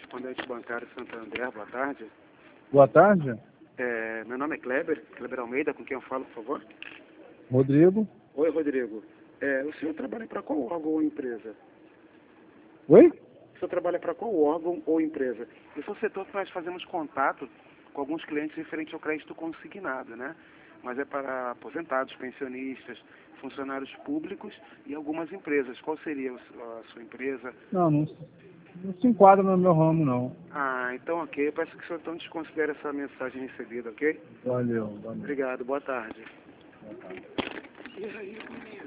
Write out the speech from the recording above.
correspondente bancário Santander, boa tarde. Boa tarde. Meu nome é Kleber Almeida, com quem eu falo, por favor? Rodrigo. Oi, Rodrigo. O senhor trabalha para qual órgão ou empresa? Oi? O senhor trabalha para qual órgão ou empresa? Esse é o setor que nós fazemos contato com alguns clientes referente ao crédito consignado, né? Mas é para aposentados, pensionistas, funcionários públicos e algumas empresas. Qual seria a sua empresa? Não se enquadra no meu ramo, não. Ah, então ok. Eu peço que o senhor então desconsidere essa mensagem recebida, ok? Valeu. Obrigado, boa tarde. Boa tarde. E aí, menino?